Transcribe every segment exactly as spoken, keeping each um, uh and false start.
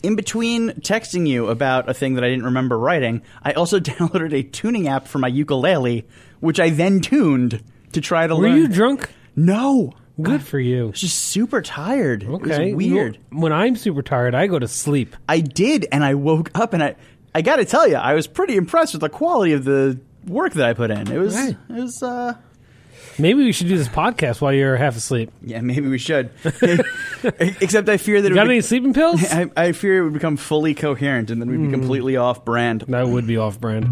in between texting you about a thing that I didn't remember writing, I also downloaded a tuning app for my ukulele, which I then tuned to try to Were learn. you drunk? No. Good I, for you. I was just super tired. Okay. It was weird. When I'm super tired, I go to sleep. I did, and I woke up, and I I got to tell you, I was pretty impressed with the quality of the work that I put in. It was, Right. it was, uh... Maybe we should do this podcast while you're half asleep. Yeah, maybe we should. Except I fear that You it got would any be, sleeping pills? I, I fear it would become fully coherent, and then we'd be Mm. completely off-brand. That would be off-brand.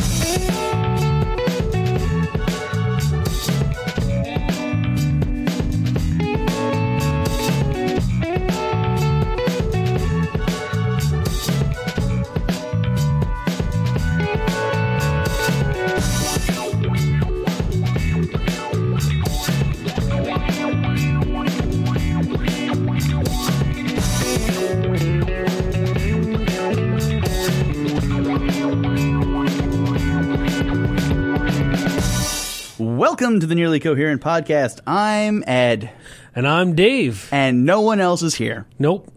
Welcome to the Nearly Coherent Podcast. I'm Ed. And I'm Dave. And no one else is here. Nope.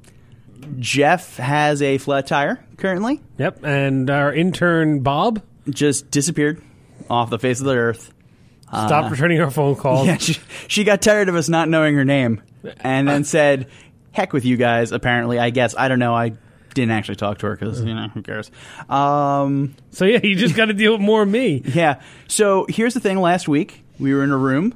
Jeff has a flat tire currently. Yep. And our intern, Bob, just disappeared off the face of the earth. stopped uh, returning our phone calls. Yeah, she, she got tired of us not knowing her name and then said, heck with you guys, apparently. I guess. I don't know. I didn't actually talk to her because, you know, who cares? Um, So, yeah, you just got to deal with more of me. yeah. So here's the thing. Last week, we were in a room,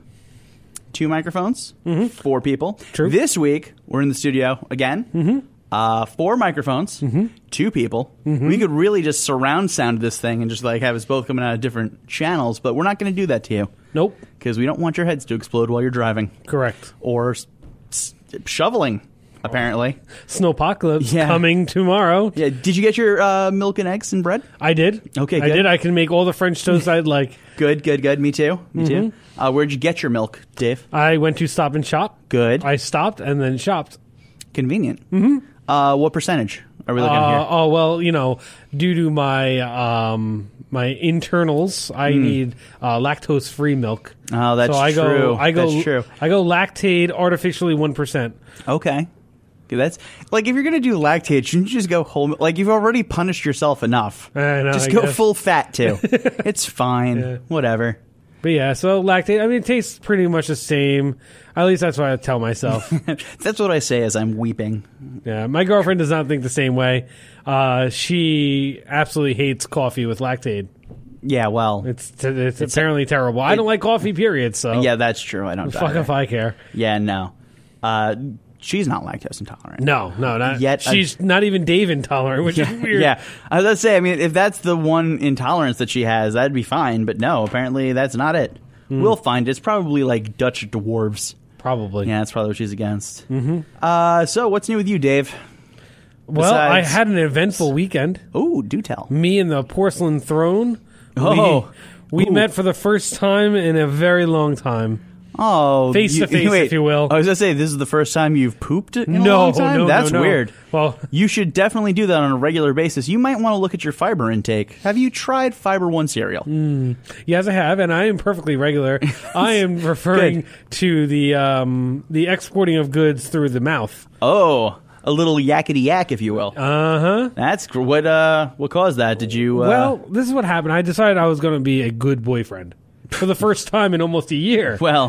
two microphones, mm-hmm. four people. True. This week, we're in the studio again. Mm-hmm. Uh, four microphones, mm-hmm. two people. Mm-hmm. We could really just surround sound this thing and just like have us both coming out of different channels, but we're not going to do that to you. Nope. Because we don't want your heads to explode while you're driving. Correct. Or s- s- shoveling, apparently. Snowpocalypse Yeah. coming tomorrow. Yeah. Did you get your uh, milk and eggs and bread? I did. Okay, I good. did. I can make all the French toast I'd like. Good, good, good. Me too. Me Mm-hmm. too. Uh, where'd you get your milk, Dave? I went to Stop and Shop. Good. I stopped and then shopped. Convenient. Mm-hmm. Uh, what percentage are we looking at Uh, here? oh, well, you know, due to my um, my internals, I need uh, lactose-free milk. Oh, that's so I true. Go, I go, That's true. I go Lactaid artificially one percent. Okay. Okay, that's like if you're gonna do lactate, shouldn't you just go whole? milk? Like you've already punished yourself enough. I know, just I go guess. full fat too. It's fine. Yeah. Whatever. But yeah, so Lactaid, I mean, it tastes pretty much the same. At least that's what I tell myself. That's what I say as I'm weeping. Yeah, my girlfriend does not think the same way. Uh, she absolutely hates coffee with Lactaid. Yeah. Well. It's t- it's, it's apparently terrible. I don't like coffee, period. So Yeah, that's true. I don't. fuck either. if I care. Yeah. No. Uh, she's not lactose intolerant. No, no, not Yet She's not even Dave intolerant, which Yeah, is weird. yeah. I was gonna say, I mean, if that's the one intolerance that she has, that'd be fine. But no, apparently that's not it. Mm. We'll find it. It's probably like Dutch dwarves. Probably. Yeah, that's probably what she's against. Mm-hmm. Uh, so, what's new with you, Dave? Well, I Besides- had an eventful weekend. Oh, do tell. Me and the Porcelain Throne. Oh. We, we Ooh. met for the first time in a very long time. Oh, Face to face, wait, if you will. I was gonna say, this is the first time you've pooped in a No, long time. no, That's no, no. weird. Well, You should definitely do that on a regular basis. You might want to look at your fiber intake. Have you tried Fiber One cereal? yes, I have, and I am perfectly regular. I am referring to the um, the exporting of goods through the mouth. Oh, a little yakety yak, if you will. Uh huh. That's gr- what. Uh, what caused that? Did you? Uh, Well, this is what happened. I decided I was going to be a good boyfriend for the first time in almost a year. well.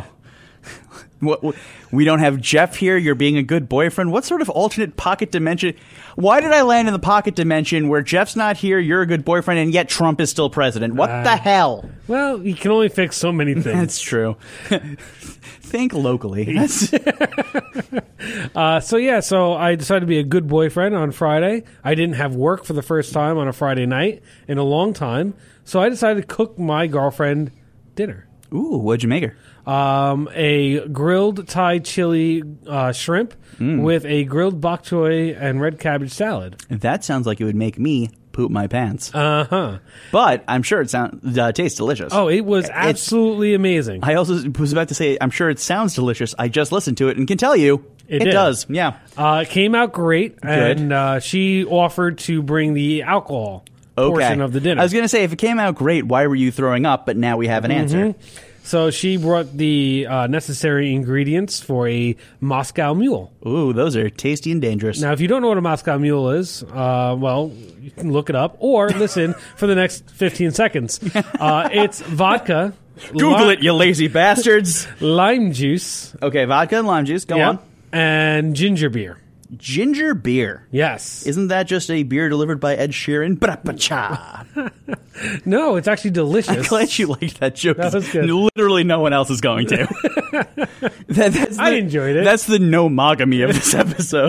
What, what- we don't have Jeff here. You're being a good boyfriend. What sort of alternate pocket dimension? Why did I land in the pocket dimension where Jeff's not here, you're a good boyfriend, and yet Trump is still president? What Uh, the hell? Well, you can only fix so many things. That's true. Think locally. That's, Uh, so yeah, so I decided to be a good boyfriend on Friday. I didn't have work for the first time on a Friday night in a long time, so I decided to cook my girlfriend dinner. ooh, what'd you make her? Um, a grilled Thai chili uh, shrimp with a grilled bok choy and red cabbage salad. That sounds like it would make me poop my pants. Uh huh. But I'm sure it sounds uh, tastes delicious. Oh, it was absolutely amazing. I also was about to say, I'm sure it sounds delicious. I just listened to it and can tell you It it, did. does. Yeah. Uh, it came out great, and uh, she offered to bring the alcohol Okay. portion of the dinner. I was going to say, if it came out great, why were you throwing up? But now we have an answer. So she brought the uh, necessary ingredients for a Moscow Mule. Ooh, those are tasty and dangerous. Now, if you don't know what a Moscow Mule is, uh, well, you can look it up or listen for the next fifteen seconds. Uh, it's vodka. Google li- it, you lazy bastards. Lime juice. Okay, vodka and lime juice. Go Yep. on. And ginger beer. Ginger beer. Yes. Isn't that just a beer delivered by Ed Sheeran? Bra-pa-cha. No, it's actually delicious. I'm glad you liked that joke. That was good. Literally no one else is going to. that, that's the, I enjoyed it. That's the no-mogamy of this episode.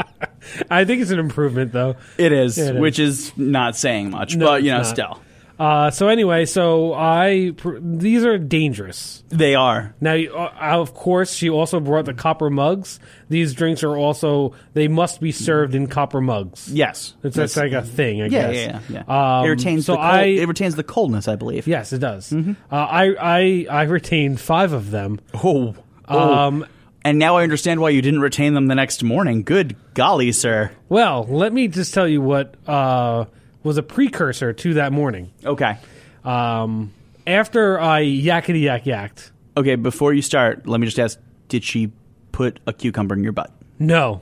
I think it's an improvement, though. It is, It is. which is not saying much, No, but, you know, it's not. still. Uh, so anyway, so I pr- these are dangerous. They are. Now, you- uh, of course, she also brought the copper mugs. These drinks are also they must be served in copper mugs. Yes. It's, it's like a thing, I Yeah, guess. yeah, yeah. yeah. Um, it retains so the cold, I it retains the coldness, I believe. yes, it does. Mm-hmm. Uh, I I I retained five of them. Oh. oh. Um, and now I understand why you didn't retain them the next morning. Good golly, sir. well, let me just tell you what uh, was a precursor to that morning. Okay. Um, after I yakety yak yacked, Okay, before you start, let me just ask, did she put a cucumber in your butt? no,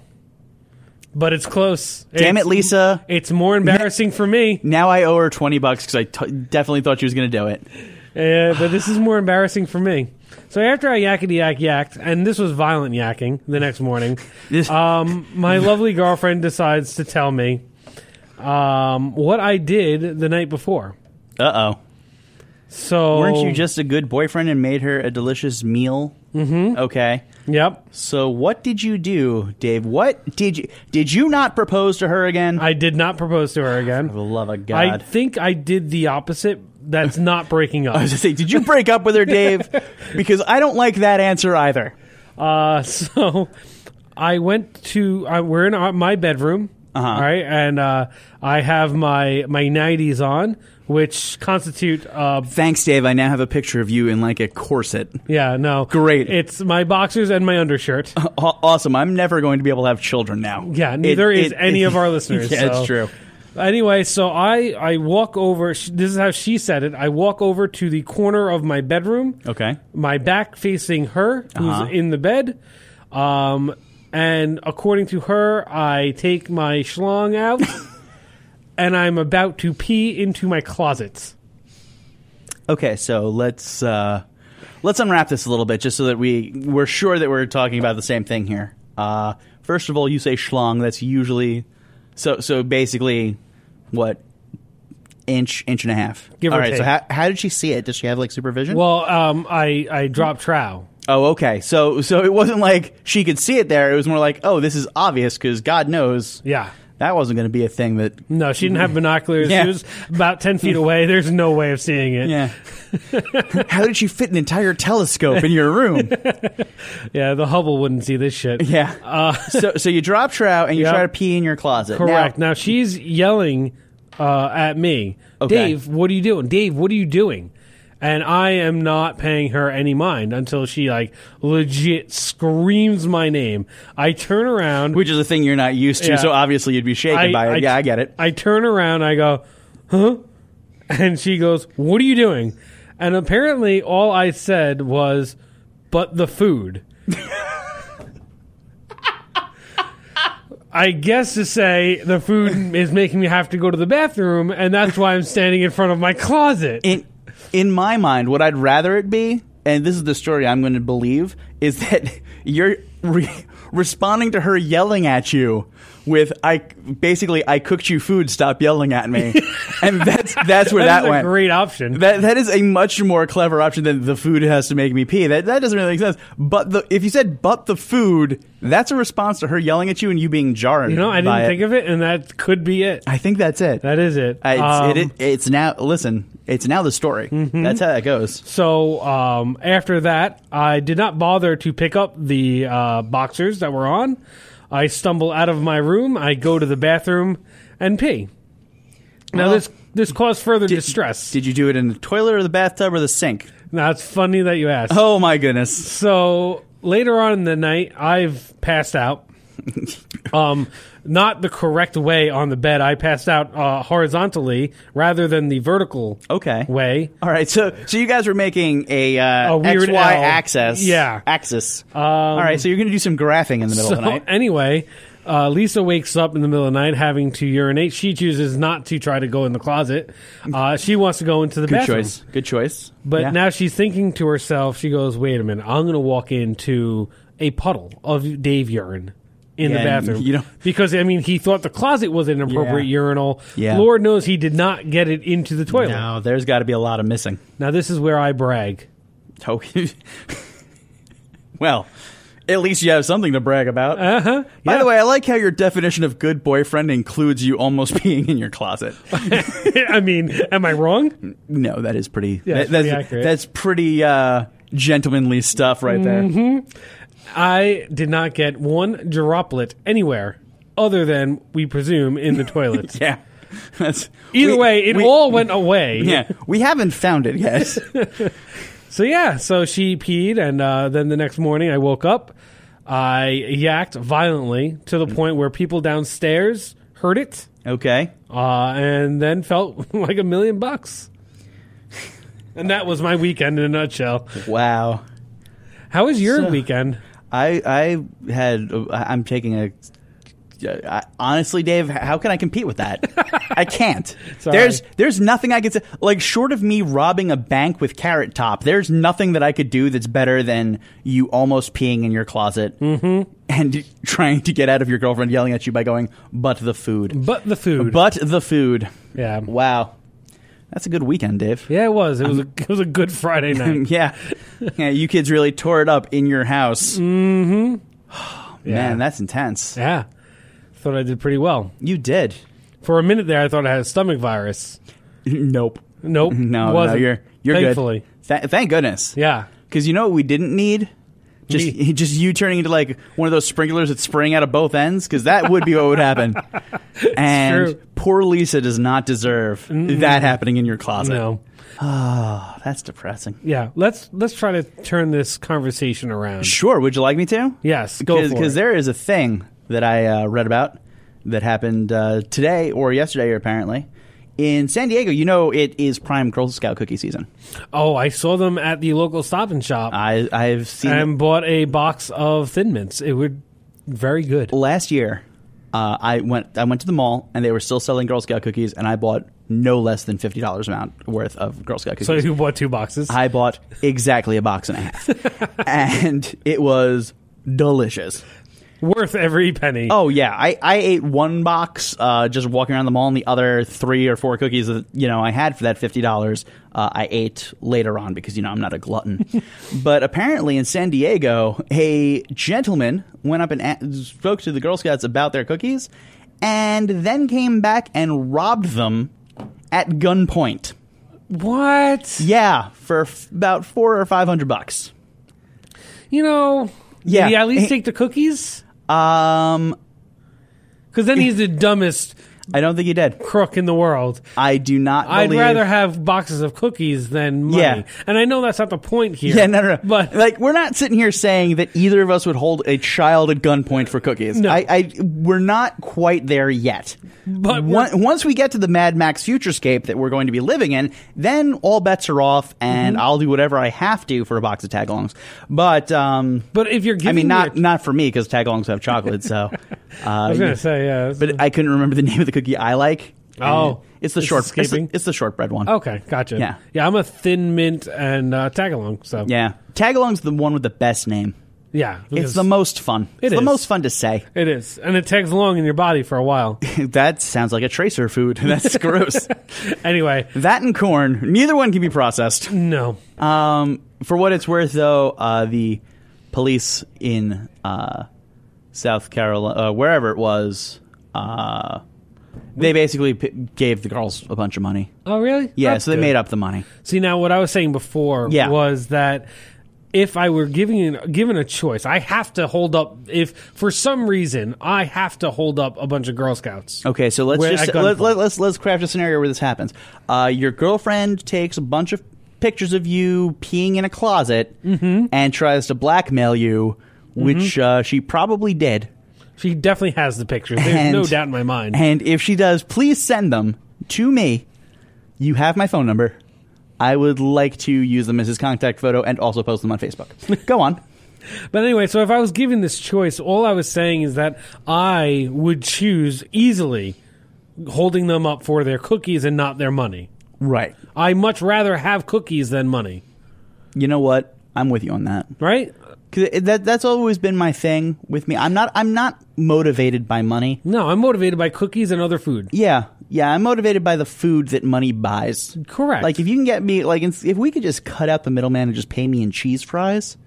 but it's close. Damn It's- it, Lisa. It's more embarrassing for me. Now I owe her twenty bucks because I t- definitely thought she was going to do it. Uh, but this is more embarrassing for me. So after I yakety yak yacked, and this was violent yakking the next morning, This- um, my lovely girlfriend decides to tell me um, what I did the night before. Uh-oh. So Weren't you just a good boyfriend and made her a delicious meal? Mm-hmm. Okay. Yep, So what did you do, Dave? What did you... Did you not propose to her again? I did not propose to her For again. the love of I God. think I did the opposite. That's not breaking I up. was going to say, did you break up with her, Dave? Because I don't like that answer either. Uh, so I went to. Uh, we're in our, my bedroom, Uh-huh. all right, and uh, I have my my nighties on, which constitute. Uh, Thanks, Dave. I now have a picture of you in like a corset. yeah, no, Great. It's my boxers and my undershirt. Aw- Awesome. I'm never going to be able to have children now. Yeah, neither It- is it- any of our listeners. Yeah, so. it's true. Anyway, so I I walk over. sh- This is how she said it. I walk over to the corner of my bedroom. Okay. My back facing her, who's Uh-huh. in the bed. Um, and according to her, I take my schlong out, and I'm about to pee into my closet. Okay, so let's uh, let's unwrap this a little bit, just so that we we're sure that we're talking about the same thing here. Uh, first of all, you say schlong. That's usually so. So basically, what inch, inch and a half. Give all or right. So take. how, how did she see it? Does she have like supervision? Well, um, I I dropped trow. oh, okay. So so it wasn't like she could see it there. It was more like, oh, this is obvious because God knows Yeah. that wasn't going to be a thing that. No, she didn't have binoculars. Yeah. She was about ten feet away. There's no way of seeing it. Yeah. How did she fit an entire telescope in your room? Yeah, the Hubble wouldn't see this shit. Yeah. so so you drop trout and you Yep. try to pee in your closet. Correct. Now, Now, she's yelling uh, at me. Okay. Dave, what are you doing? Dave, what are you doing? And I am not paying her any mind until she like legit screams my name. I turn around. which is a thing you're not used to, Yeah. so obviously you'd be shaken by it. yeah, I get it. I turn around. I go, huh? And she goes, what are you doing? And apparently, all I said was, but the food. I guess to say the food is making me have to go to the bathroom, and that's why I'm standing in front of my closet. In in my mind, what I'd rather it be, and this is the story I'm going to believe, is that you're re- responding to her yelling at you with I basically I cooked you food, stop yelling at me. And that's that's where That that, is a went. great option. That that is a much more clever option than the food has to make me pee. That that doesn't really make sense. But the if you said but the food, that's a response to her yelling at you and you being jarred. You know, I by didn't it. think of it, and that could be it. I think that's it. That is it. Uh, it's, Um, it, it it's now listen. It's now the story. Mm-hmm. That's how that goes. So um, after that, I did not bother to pick up the uh, boxers that were on. I stumble out of my room. I go to the bathroom and pee. Now Well, this this caused further distress. Did you do it in the toilet or the bathtub or the sink? Now it's funny that you asked. Oh my goodness! So later on in the night, I've passed out. um, not the correct way on the bed. I passed out uh, horizontally rather than the vertical Okay. way. All right, so so you guys were making a, uh, A weird X Y L. axis. Yeah. Axis. All right, so you're going to do some graphing in the middle So of the night. anyway, uh, Lisa wakes up in the middle of the night having to urinate. She chooses not to try to go in the closet. Uh, she wants to go into the Good bathroom. choice. Good choice. But Yeah. now she's thinking to herself, she goes, wait a minute, I'm going to walk into a puddle of Dave urine in Yeah, the bathroom. you don't- Because, I mean, he thought the closet was an appropriate Yeah. urinal. Yeah. Lord knows he did not get it into the toilet. No, there's got to be a lot of missing. Now, this is where I brag. Oh, well, at least you have something to brag about. Uh-huh. By Yeah. the way, I like how your definition of good boyfriend includes you almost being in your closet. I mean, am I wrong? No, that is pretty. Yeah, it's that- pretty that's, accurate. that's pretty uh, gentlemanly stuff right there. I did not get one droplet anywhere other than, we presume, in the toilet. Yeah. That's, Either we- way, it we- all went away. Yeah, we haven't found it yet. So yeah, so she peed, and uh, then the next morning I woke up. I yacked violently to the point where people downstairs heard it, Okay. uh, and then felt like a million bucks. And that was my weekend in a nutshell. Wow. How was your So- weekend? I I had I'm taking a I, honestly, Dave, how can I compete with that? I can't. Sorry. There's there's nothing I could say. Like, short of me robbing a bank with Carrot Top, there's nothing that I could do that's better than you almost peeing in your closet and trying to get out of your girlfriend yelling at you by going, "But the food, But the food. but the food." yeah. Wow, that's a good weekend, Dave. Yeah, it was. It was a, it was a good Friday night. Yeah, yeah. You kids really tore it up in your house. Mm-hmm. Yeah. Man, that's intense. Yeah. Thought I did pretty well. You did. For a minute there, I thought I had a stomach virus. Nope. Nope. No, wasn't. no, you're you're Thankfully. good. Th- thank goodness. Yeah. Because you know what we didn't need? Just Me. just you turning into like one of those sprinklers that's spraying out of both ends, because that would be what would happen. And true. poor Lisa does not deserve that happening in your closet. No. Oh, that's depressing. Yeah. Let's let's try to turn this conversation around. Sure. Would you like me to? Yes. Go for it. Because there is a thing that I uh, read about that happened uh, today or yesterday, apparently. In San Diego, you know it is prime Girl Scout cookie season. Oh, I saw them at the local Stop and Shop I, I've seen and bought a box of Thin Mints. It were very good. last year, uh, I went I went to the mall and they were still selling Girl Scout cookies, and I bought no less than fifty dollars amount worth of Girl Scout cookies. So you bought two boxes. I bought exactly a box and a half, and it was delicious. Worth every penny. Oh yeah, I, I ate one box uh, just walking around the mall, and the other three or four cookies that you know I had for that fifty dollars, uh, I ate later on because you know I'm not a glutton. But apparently in San Diego, a gentleman went up and a- spoke to the Girl Scouts about their cookies, and then came back and robbed them at gunpoint. What? Yeah, for f- about four or five hundred bucks. You know, Yeah. did he at least Hey- take the cookies? Um, Because then he's the dumbest I don't think he did. crook in the world. I do not. I'd believe- rather have boxes of cookies than money. Yeah. And I know that's not the point here. Yeah, no, no, no. But like, we're not sitting here saying that either of us would hold a child at gunpoint for cookies. No. I, I, we're not quite there yet. But we're- One, once we get to the Mad Max futurescape that we're going to be living in, then all bets are off, and Mm-hmm. I'll do whatever I have to for a box of tagalongs. But, um, but if you're giving I mean, not your- not for me because tagalongs have chocolate. So, uh, I was gonna say yeah. that's- but I couldn't remember the name of the cookie I like. Oh, it's the it's short. It's the, escaping? it's the shortbread one. okay, gotcha. Yeah. yeah. I'm a Thin Mint and uh, Tagalong. So Yeah, tagalong's the one with the best name. yeah, It's because the most fun. It it's is. the most fun to say. it is, and it tags along in your body for a while. That sounds like a tracer food. That's gross. Anyway, That and corn, neither one can be processed. no. Um, for what it's worth, though, uh, the police in uh, South Carolina, uh, wherever it was, uh, they basically p- gave the girls a bunch of money. Oh, really? Yeah, That's so they good. made up the money. See, now what I was saying before Yeah. was that if I were giving given a choice, I have to hold up. If for some reason I have to hold up a bunch of Girl Scouts. Okay, so let's Where- just at let, gunpoint. let, let's let's craft a scenario where this happens. Uh, your girlfriend takes a bunch of pictures of you peeing in a closet Mm-hmm. and tries to blackmail you, which uh, she probably did. She definitely has the pictures. There's And- no doubt in my mind. And if she does, please send them to me. You have my phone number. I would like to use them as his contact photo and also post them on Facebook. Go on. But anyway, so if I was given this choice, all I was saying is that I would choose easily holding them up for their cookies and not their money. Right. I much rather have cookies than money. You know what? I'm with you on that. Right? 'Cause it- that that's always been my thing with me. I'm not I'm not motivated by money. No, I'm motivated by cookies and other food. Yeah. Yeah, I'm motivated by the food that money buys. Correct. Like if you can get me like if we could just cut out the middleman and just pay me in cheese fries,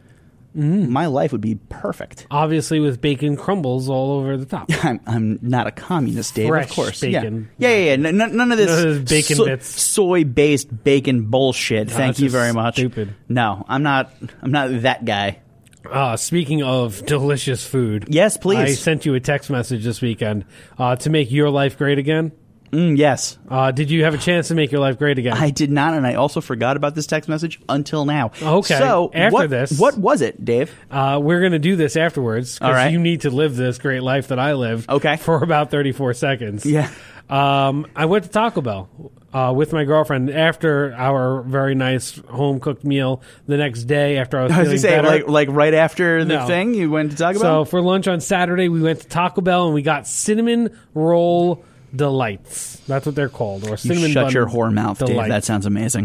my life would be perfect. Obviously with bacon crumbles all over the top. I'm, I'm not a communist, Dave. Fresh of course, bacon. Yeah, yeah, yeah. yeah. N- none of this, None of this bacon so- bits. soy-based bacon bullshit. Thank that's you just very much. stupid. No, I'm not. I'm not that guy. Uh, speaking of delicious food. Yes, please. I sent you a text message this weekend uh, to make your life great again. Mm, yes, Uh, did you have a chance to make your life great again? I did not, and I also forgot about this text message until now. Okay, So after what, this- what was it, Dave? Uh, we're going to do this afterwards All because right. you need to live this great life that I lived Okay. for about thirty-four seconds. Yeah. Um, I went to Taco Bell uh, with my girlfriend after our very nice home-cooked meal the next day after I was I was feeling gonna say, better. like, like right after the No. thing, you went to talk So about. for lunch on Saturday, we went to Taco Bell and we got cinnamon roll delights. That's what they're called, or You cinnamon shut bun your whore mouth, Dave. delights. That sounds amazing.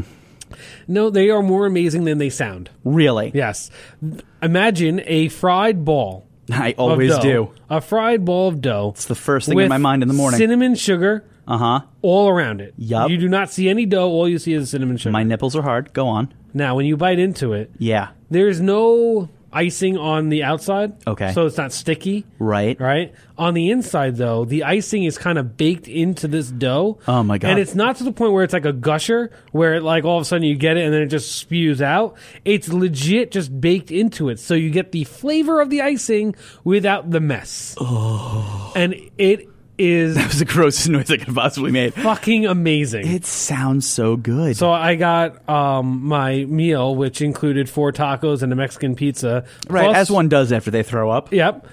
No, they are more amazing than they sound. Really, Yes. Imagine a fried ball. I of always dough. do. A fried ball of dough. It's the first thing with in my mind in the morning. Cinnamon sugar Uh huh. all around it. Yup. You do not see any dough. All you see is cinnamon sugar. My nipples are hard. Go on. Now, when you bite into it, Yeah. there's no icing on the outside. Okay. So it's not sticky. Right. Right? On the inside, though, the icing is kind of baked into this dough. Oh, my God. And it's not to the point where it's like a gusher, where like all of a sudden you get it and then it just spews out. It's legit just baked into it. So you get the flavor of the icing without the mess. Oh. And it is That was the grossest noise I could possibly make. fucking amazing. It sounds so good. So I got um, my meal, which included four tacos and a Mexican pizza. right, plus- as one does after they throw up. Yep.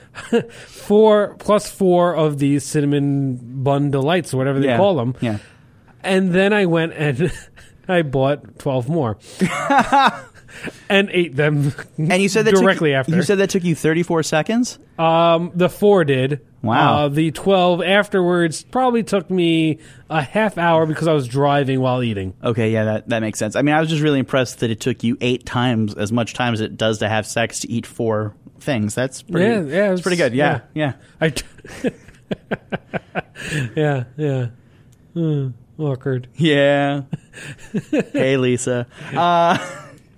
four plus four of these cinnamon bun delights, or whatever they yeah. call them. Yeah. And then I went and I bought twelve more. And ate them. And you said that directly took, after. You said that took you thirty-four seconds. Um, the four did. Wow. Uh, the twelve afterwards probably took me a half hour because I was driving while eating. Okay, yeah, that, that makes sense. I mean, I was just really impressed that it took you eight times as much time as it does to have sex to eat four things. That's pretty. Yeah, yeah, that's pretty good. Yeah, yeah. I t- yeah, yeah. Hmm, awkward. Yeah. Hey, Lisa. Uh,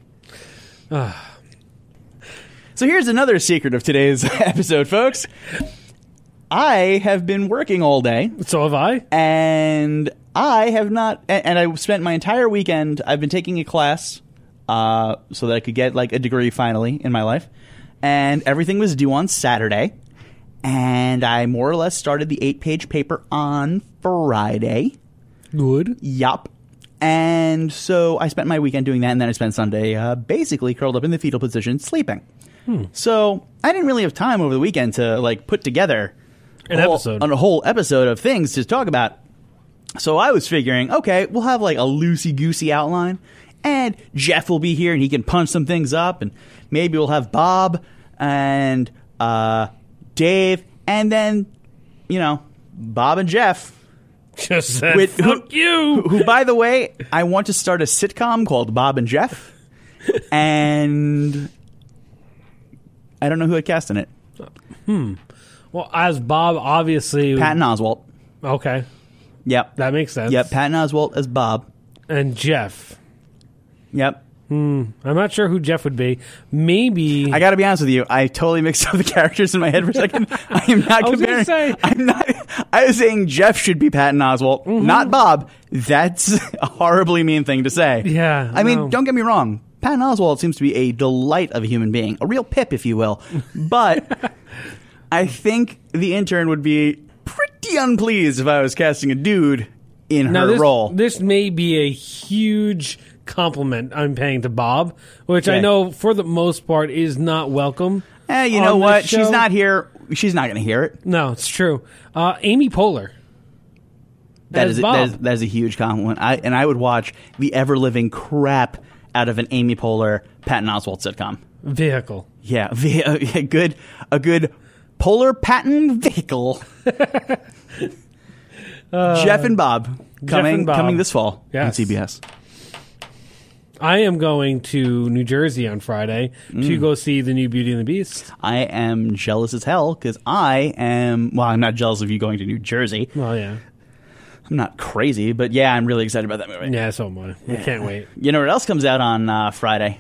so here's another secret of today's episode, folks. I have been working all day, So have I. and I have not. And, and I spent my entire weekend. I've been taking a class uh, so that I could get like a degree finally in my life, and everything was due on Saturday. And I more or less started the eight-page paper on Friday. Good. Yup. And so I spent my weekend doing that, and then I spent Sunday uh, basically curled up in the fetal position sleeping. Hmm. So I didn't really have time over the weekend to like put together An a whole, episode. on a whole episode of things to talk about. So I was figuring, okay, we'll have like a loosey-goosey outline, and Jeff will be here, and he can punch some things up, and maybe we'll have Bob and uh, Dave, and then, you know, Bob and Jeff. Just said, With- fuck you. Who, by the way, I want to start a sitcom called Bob and Jeff, and I don't know who I'd cast in it. Well, as Bob, obviously. Patton Oswalt. Okay, Yep. that makes sense. Yep. Patton Oswalt as Bob. And Jeff. Yep. I'm not sure who Jeff would be. Maybe. I got to be honest with you. I totally mixed up the characters in my head for a second. I am not I was gonna comparing. say. I'm not. I was saying Jeff should be Patton Oswalt, not Bob. That's a horribly mean thing to say. Yeah, I mean, no. don't get me wrong. Patton Oswalt seems to be a delight of a human being, a real pip, if you will. But I think the intern would be pretty unpleased if I was casting a dude in now her this, role. this may be a huge compliment I'm paying to Bob, which I Okay. know for the most part is not welcome. Eh, you on know this what? show. She's not here. She's not going to hear it. No, it's true. Uh, Amy Poehler. That as is, a, Bob. that is that is a huge compliment. I and I would watch the ever living crap out of an Amy Poehler Patton Oswalt sitcom. Vehicle. Yeah, ve- a, a good a good Polar Patton vehicle. uh, Jeff and Bob coming and Bob. coming this fall Yes. on C B S. I am going to New Jersey on Friday Mm. to go see the new Beauty and the Beast. I am jealous as hell because I am. Well, I'm not jealous of you going to New Jersey. Well, yeah. I'm not crazy, but yeah, I'm really excited about that movie. Yeah, so am I. I can't wait. You know what else comes out on uh, Friday?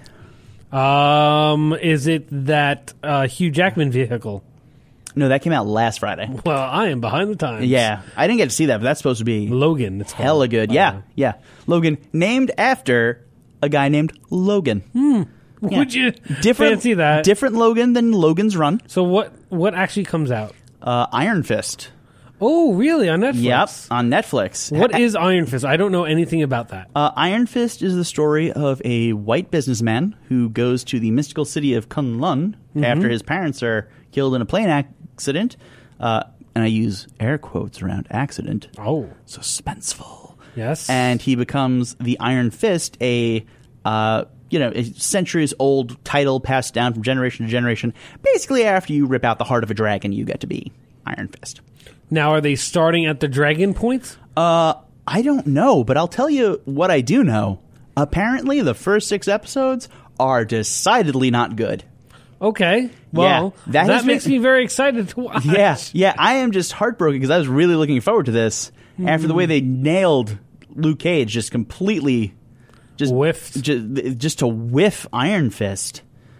Um, is it that uh, Hugh Jackman vehicle? No, that came out last Friday. Well, I am behind the times. Yeah, I didn't get to see that, but that's supposed to be Logan. It's called. hella good. Yeah, yeah. Logan, named after a guy named Logan. Yeah. Would you Different, fancy that? Different Logan than Logan's Run. So what? What actually comes out? Uh, Iron Fist. Oh, really? On Netflix? Yep, on Netflix. What is Iron Fist? I don't know anything about that. Uh, Iron Fist is the story of a white businessman who goes to the mystical city of Kunlun Mm-hmm. after his parents are killed in a plane accident. Uh, and I use air quotes around accident. Oh, Suspenseful. yes. And he becomes the Iron Fist, a uh, you know a centuries old title passed down from generation to generation. Basically, after you rip out the heart of a dragon, you get to be Iron Fist. Now, are they starting at the Dragon Point? Uh, I don't know, but I'll tell you what I do know. Apparently, the first six episodes are decidedly not good. Okay. Well, Yeah, that that, has makes been- me very excited to watch. Yeah, yeah. I am just heartbroken because I was really looking forward to this after the way they nailed Luke Cage, just completely, just Whiffed. just, just to whiff Iron Fist.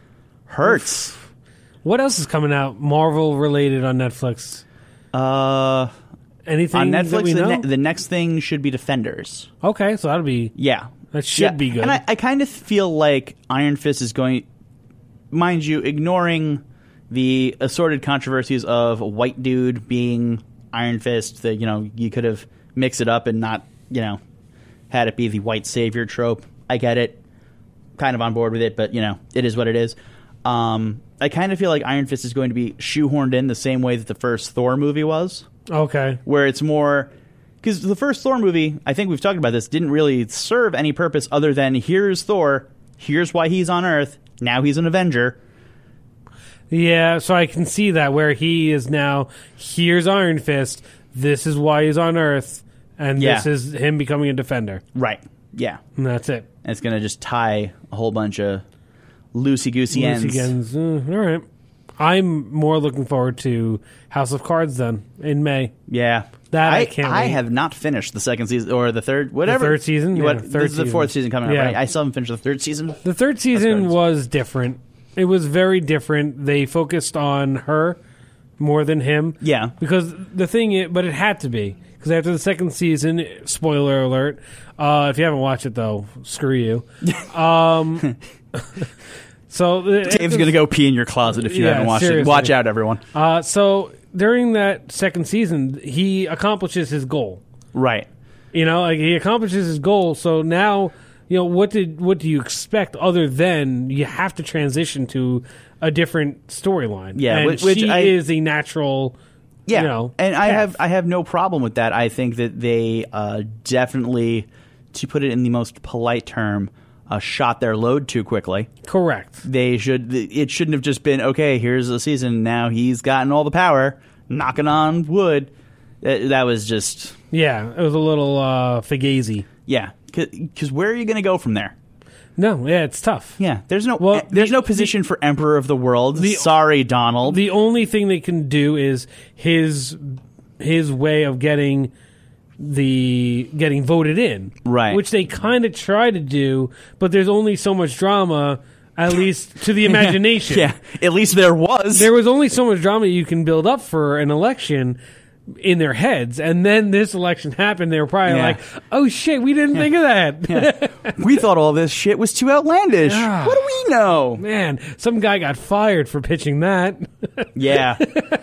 Hurts. What else is coming out Marvel related on Netflix? Uh, Anything on that Netflix, we the, know? ne- the next thing should be Defenders. Okay, so that'll be Yeah, that should Yeah. be good. And I, I kind of feel like Iron Fist is going, mind you, ignoring the assorted controversies of a white dude being Iron Fist. That you know you could have mixed it up and not you know had it be the white savior trope. I get it, kind of on board with it, but you know it is what it is. Um, I kind of feel like Iron Fist is going to be shoehorned in the same way that the first Thor movie was. okay. Where it's more because the first Thor movie, I think we've talked about this, didn't really serve any purpose other than here's Thor, here's why he's on Earth, now he's an Avenger. Yeah, so I can see that where he is now. Here's Iron Fist. This is why he's on Earth, and Yeah. this is him becoming a defender. Right. Yeah. And that's it. And it's going to just tie a whole bunch of loosey goosey ends. Lucy Gens, uh, all right. I'm more looking forward to House of Cards then in May. Yeah. That I I, can't I wait. have not finished the second season or the third, whatever. third season? You Yeah, what, third this is the season. fourth season coming up, Yeah. right? I still haven't finished the third season. The third season Cards. was different. It was very different. They focused on her more than him. Yeah. Because the thing is, but it had to be. Because after the second season, spoiler alert, uh, if you haven't watched it though, screw you. Um, so it- Dave's going to go pee in your closet if you Yeah, haven't watched seriously. it. Watch out, everyone. Uh, so during that second season, he accomplishes his goal. Right. You know, like he accomplishes his goal. So now, you know, what did what do you expect other than you have to transition to a different storyline? Yeah, and which- which she I- is a natural. Yeah, you know, and I path. have I have no problem with that. I think that they uh, definitely, to put it in the most polite term, uh, shot their load too quickly. Correct. They should. It shouldn't have just been okay. Here's a season. Now he's gotten all the power. Knocking on wood. That, that was just Yeah, it was a little uh, fugazi. yeah. Because where are you going to go from there? No, yeah, it's tough. Yeah, there's no Well, there's the- no position for Emperor of the World. the- Sorry, Donald. The only thing they can do is his his way of getting the getting voted in, Right. Which they kind of try to do, but there's only so much drama, at least to the imagination. yeah, at least there was. There was only so much drama you can build up for an election in their heads, and then this election happened. They were probably Yeah. like, "Oh shit, we didn't think of that." We thought all this shit was too outlandish. Ah. What do we know? Man, some guy got fired for pitching that. Yeah.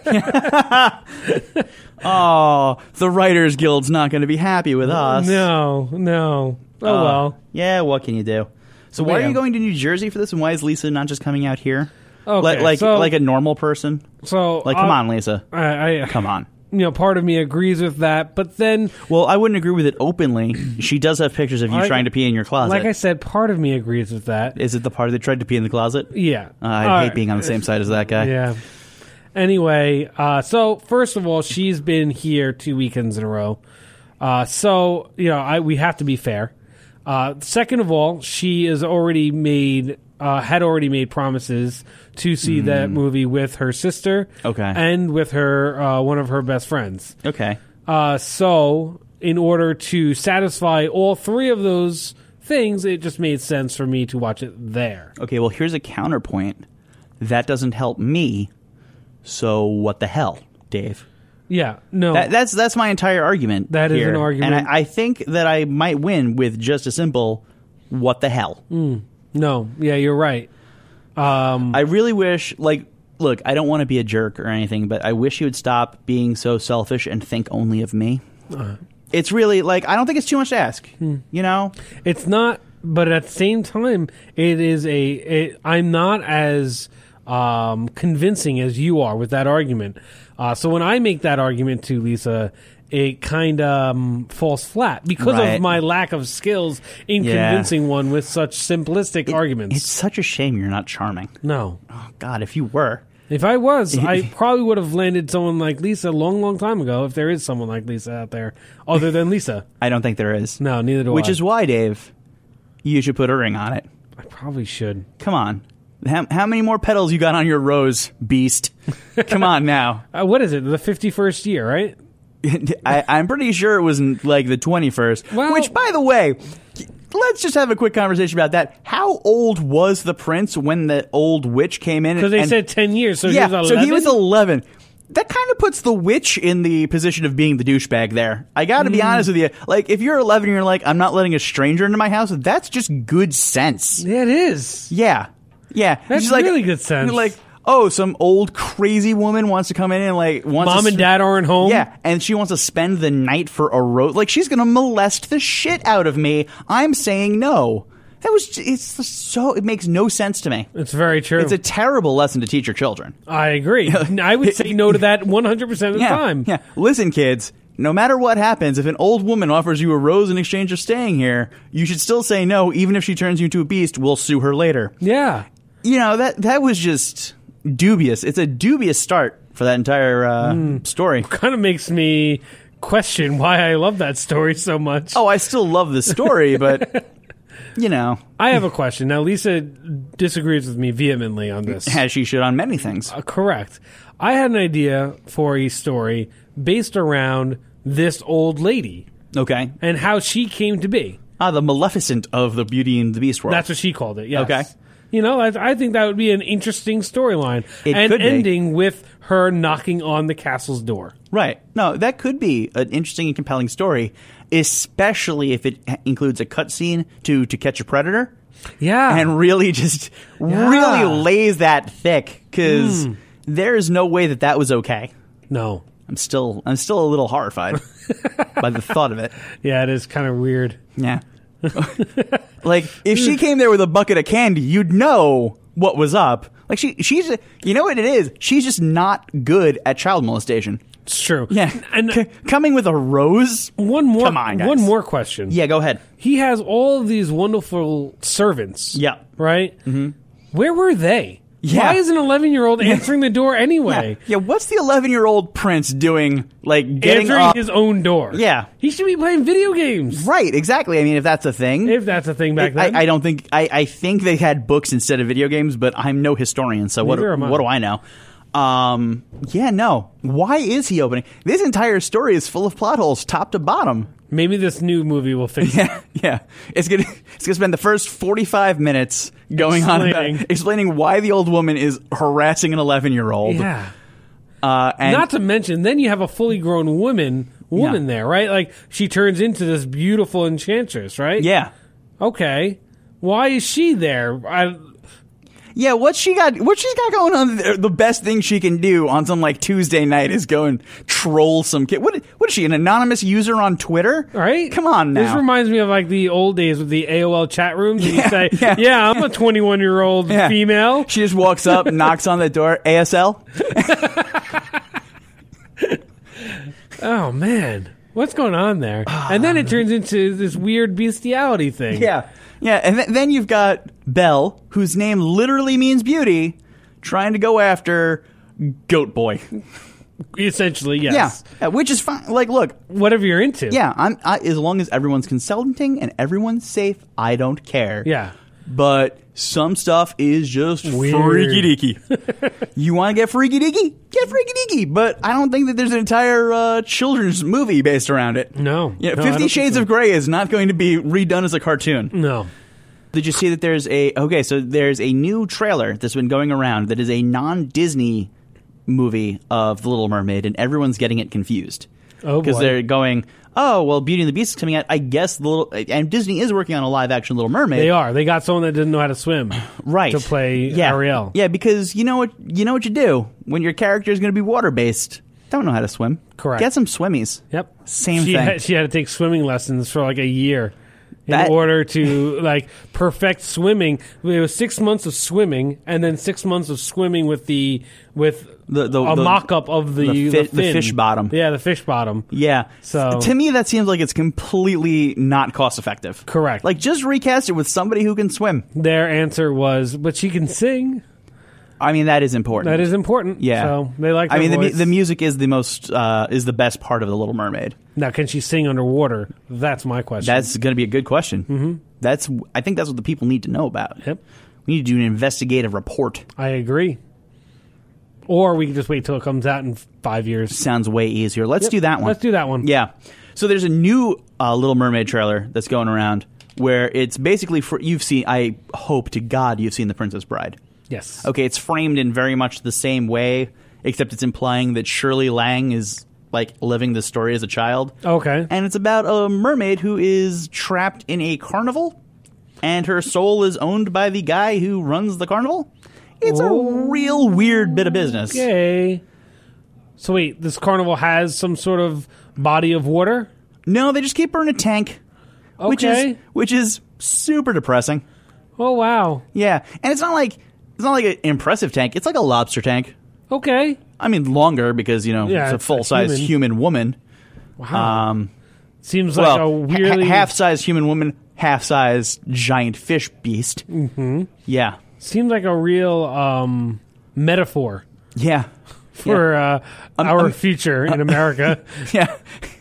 Oh, the Writers Guild's not going to be happy with us. No, no. Oh Uh, well. Yeah, what can you do? So why are Yeah. you going to New Jersey for this, and why is Lisa not just coming out here? Okay, like like, so- like a normal person? So Like, come uh, on, Lisa. I, I Come on. You know, part of me agrees with that, but then, Well, I wouldn't agree with it openly. She does have pictures of you Like- trying to pee in your closet. like I said, part of me agrees with that. Is it the part that tried to pee in the closet? Yeah, Uh, I All hate right. being on the same side as that guy. Yeah. Anyway, uh, so first of all, she's been here two weekends in a row. Uh, so you know, I we have to be fair. Uh, second of all, she has already made uh, had already made promises to see that movie with her sister, Okay. and with her uh, one of her best friends. Okay. Uh, so, in order to satisfy all three of those things, it just made sense for me to watch it there. Okay, well, here's a counterpoint. That doesn't help me, so what the hell, Dave? Yeah, no, That, that's that's my entire argument. That is here. an argument. And I, I think that I might win with just a simple, what the hell? no, yeah, you're right. Um, I really wish, like, look, I don't want to be a jerk or anything, but I wish you would stop being so selfish and think only of me. Uh. It's really, like, I don't think it's too much to ask, Hmm. you know? It's not, but at the same time, it is a. It, I'm not as um, convincing as you are with that argument. Uh, so when I make that argument to Lisa, it kind of um, falls flat because Right. of my lack of skills in Yeah. convincing one with such simplistic arguments. It's such a shame you're not charming. no. Oh, God, if you were. If I was, I probably would have landed someone like Lisa a long, long time ago, if there is someone like Lisa out there, other than Lisa. I don't think there is. No, neither do Which I. is why, Dave, you should put a ring on it. I probably should. Come on. How, how many more petals you got on your rose, beast? Come on now. Uh, what is it? The fifty-first year, right? I, I'm pretty sure it was in, like the twenty-first. Well- Which, by the way, let's just have a quick conversation about that. How old was the prince when the old witch came in? Because they and- said ten years, so yeah, he was so eleven? he was eleven. That kind of puts the witch in the position of being the douchebag there. I got to Mm. be honest with you. Like, if you're eleven and you're like, I'm not letting a stranger into my house, that's just good sense. Yeah, it is. Yeah. Yeah. That's She's like, really good sense. you're like, oh, some old crazy woman wants to come in and like wants Mom to and dad aren't home. Yeah, and she wants to spend the night for a rose. Like, she's gonna molest the shit out of me. I'm saying no. That was it's just so it makes no sense to me. It's very true. It's a terrible lesson to teach your children. I agree. I would say no to that one hundred percent of the Yeah, time. yeah. Listen, kids. No matter what happens, if an old woman offers you a rose in exchange for staying here, you should still say no, even if she turns you into a beast. We'll sue her later. Yeah. You know, that that was just dubious. It's a dubious start for that entire uh, Hmm. story. Kind of makes me question why I love that story so much. Oh, I still love the story, but, you know, I have a question. Now, Lisa disagrees with me vehemently on this. as she should on many things. Uh, correct. I had an idea for a story based around this old lady Okay. and how she came to be. Ah, the Maleficent of the Beauty and the Beast world. That's what she called it, yes. Okay. You know, I, I think that would be an interesting storyline. It and could be. ending with her knocking on the castle's door. Right. No, that could be an interesting and compelling story, especially if it h- includes a cutscene to To Catch a Predator Yeah. and really just Yeah. really lays that thick because Hmm. there's no way that that was okay. no. I'm still I'm still a little horrified by the thought of it. Yeah, it is kind of weird. Yeah. Like, if she came there with a bucket of candy, you'd know what was up. Like, she she's, you know what it is? She's just not good at child molestation. It's true. Yeah. And C- coming with a rose? one more Come on, guys. one more question. Yeah, go ahead. He has all of these wonderful servants. Yeah. Right? Mm-hmm. Where were they? Yeah. Why is an eleven-year-old answering the door anyway? Yeah, what's the eleven-year-old prince doing, like, getting Answering up? his own door. Yeah. He should be playing video games. Right, exactly. I mean, if that's a thing. If that's a thing back then. I, I don't think I, I think they had books instead of video games, but I'm no historian, so what, Neither am I. what do I know? Um, yeah, no. Why is he opening? This entire story is full of plot holes, top to bottom. Maybe this new movie will fix it. Yeah, yeah. It's gonna it's gonna spend the first forty-five minutes going on Explaining. about explaining why the old woman is harassing an eleven-year-old. Yeah. Uh, and Not to mention, then you have a fully grown woman woman Yeah. there, right? Like, she turns into this beautiful enchantress, right? yeah. Okay. Why is she there? I, Yeah, what she got what she's got going on there, the best thing she can do on some like Tuesday night is go and troll some kid. What what is she, an anonymous user on Twitter? Right? Come on now. This reminds me of like the old days with the A O L chat rooms. Yeah, you say, yeah. yeah, I'm a twenty-one-year-old yeah. female. She just walks up, knocks on the door, A S L. Oh, man. What's going on there? And then it turns into this weird bestiality thing. Yeah. Yeah, and th- then you've got Belle, whose name literally means beauty, trying to go after Goat Boy. Essentially, yes. Yeah, which is fine. Like, look. Whatever you're into. Yeah, I'm, I, as long as everyone's consenting and everyone's safe, I don't care. Yeah. But some stuff is just Weird. freaky deaky. You want to get freaky deaky? Get freaky deaky. But I don't think that there's an entire uh, children's movie based around it. No. Yeah, no, Fifty Shades so. of Grey is not going to be redone as a cartoon. No. Did you see that there's a... Okay, so there's a new trailer that's been going around that is a non-Disney movie of The Little Mermaid, and everyone's getting it confused. Oh, boy. Because they're going... Oh, well, Beauty and the Beast is coming out. I guess the little and Disney is working on a live-action Little Mermaid. They are. They got someone that didn't know how to swim, right? To play yeah. Ariel. Yeah, because you know what you know what you do when your character is going to be water-based. Don't know how to swim. Correct. Get some swimmies. Yep. Same she thing. Had, she had to take swimming lessons for like a year in That- order to like perfect swimming. It was six months of swimming, and then six months of swimming with the with. The, the, a the, mock-up of the the, the, fi- the fish bottom. Yeah, the fish bottom. Yeah. So to me, that seems like it's completely not cost-effective. Correct. Like, just recast it with somebody who can swim. Their answer was, but she can sing. I mean, that is important. That is important. Yeah. So they like. I mean, the, mu- voice. the music is the most uh, is the best part of The Little Mermaid. Now, can she sing underwater? That's my question. That's going to be a good question. Mm-hmm. That's I think that's what the people need to know about. Yep. We need to do an investigative report. I agree. Or we can just wait till it comes out in five years. Sounds way easier. Let's Yep, do that one. Let's do that one. Yeah. So there's a new uh, Little Mermaid trailer that's going around where it's basically for you've seen. I hope to God you've seen The Princess Bride. Yes. Okay, it's framed in very much the same way, except it's implying that Shirley Lang is like living the story as a child. Okay. And it's about a mermaid who is trapped in a carnival, and her soul is owned by the guy who runs the carnival. It's Oh. a real weird bit of business. Yay. So wait, this carnival has some sort of body of water? No, they just keep her in a tank, which is Okay. which is super depressing. Oh, wow. Yeah, and it's not like it's not like an impressive tank. It's like a lobster tank. Okay. I mean, longer because you know Yeah, it's a it's a full size human. human woman. Wow. Um, Seems like well, a weirdly... ha- half size human woman, half size giant fish beast. Mm-hmm. Yeah, Seems like a real um, metaphor yeah, for yeah. uh, Um, our um, future in America. yeah.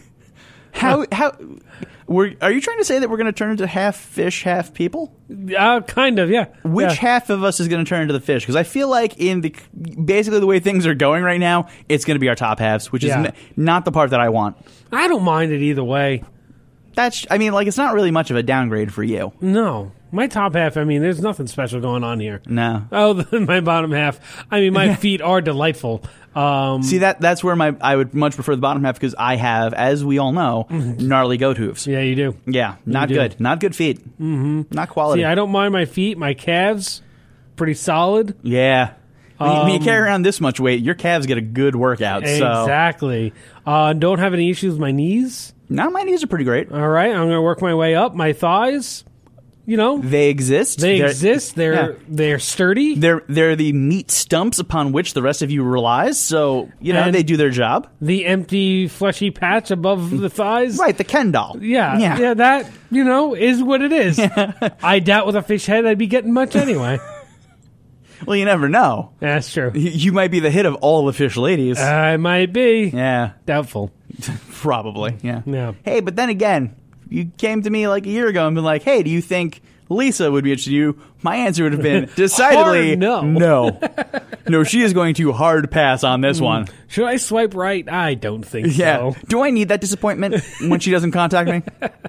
How how we're, are you trying to say that we're going to turn into half fish, half people? uh, kind of, yeah. Which yeah. half of us is going to turn into the fish? Because I feel like in the basically the way things are going right now, it's going to be our top halves, which Yeah. is n- not the part that I want. I don't mind it either way. That's I mean, like it's not really much of a downgrade for you. No. My top half, I mean, there's nothing special going on here. No. Oh, my bottom half. I mean, my feet are delightful. Um, See that that's where my I would much prefer the bottom half because I have, as we all know, gnarly goat hooves. yeah, you do. Yeah, not do. good. Not good feet. Mm-hmm. Not quality. See, I don't mind my feet. My calves, pretty solid. yeah. When, you, when you Um, carry around this much weight, your calves get a good workout. So, Exactly. Uh, don't have any issues with my knees. now my knees are pretty great. All right, I'm going to work my way up. My thighs, you know, They exist. they They're- exist. They're yeah. they're sturdy. They're they're the meat stumps upon which the rest of you relies. So you know And- they do their job. The empty fleshy patch above the thighs. Right, the Ken doll. Yeah, yeah. yeah, that, you know, is what it is. I doubt with a fish head I'd be getting much anyway. Well, you never know. That's true. You, you might be the hit of all the fish ladies. I might be. yeah, Doubtful. probably. Yeah. Yeah. Hey, but then again, you came to me like a year ago and been like, "Hey, do you think Lisa would be interested in you?" My answer would have been decidedly Hard no. no. No, she is going to hard pass on this one. Should I swipe right? I don't think Yeah. so. Do I need that disappointment when she doesn't contact me?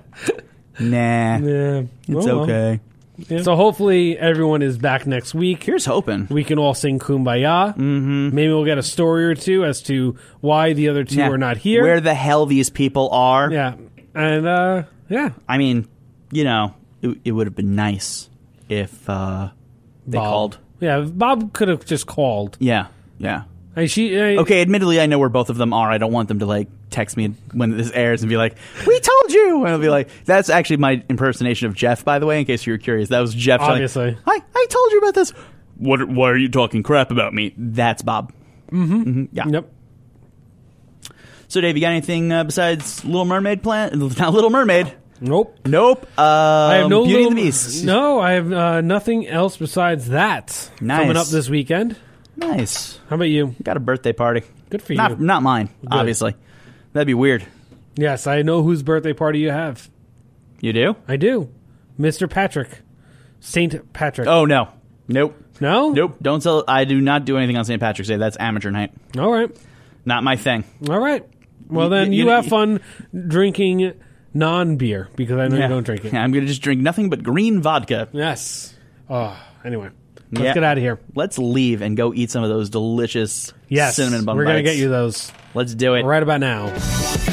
Nah. Yeah. It's Oh, well. okay. Yeah. So hopefully everyone is back next week. Here's hoping. We can all sing Kumbaya. Mm-hmm. Maybe we'll get a story or two as to why the other two Yeah. are not here. Where the hell these people are. yeah. And, uh, yeah. I mean, you know, it, it would have been nice if uh, they Bob. called. Yeah, Bob could have just called. Yeah, yeah. I, she, I, Okay, admittedly, I know where both of them are. I don't want them to, like, text me when this airs and be like, we told you! And I'll be like, that's actually my impersonation of Jeff, by the way, in case you were curious. That was Jeff. Obviously. Hi, I told you about this. What? Why are you talking crap about me? That's Bob. Mm-hmm. Mm-hmm. Yeah. Yep. So, Dave, you got anything uh, besides Little Mermaid plan? Not Little Mermaid. Nope. Nope. Um, I have no Beauty little, and the Beast. No, I have uh, nothing else besides that Nice. coming up this weekend. Nice. How about you? Got a birthday party. Good for Not, you. not mine, obviously. That'd be weird. Yes, I know whose birthday party you have. You do? I do. Mister Patrick. Saint Patrick. Oh, no. Nope. No? Nope. Don't sell. I do not do anything on Saint Patrick's Day. That's amateur night. All right. Not my thing. All right. Well, You- then you- you, you- have fun drinking non-beer because I know Yeah. you don't drink it. Yeah, I'm going to just drink nothing but green vodka. Yes. Oh, anyway. Let's Yeah. get out of here. Let's leave and go eat some of those delicious Yes. cinnamon bun We're going to bites. get you those Let's do it. right about now.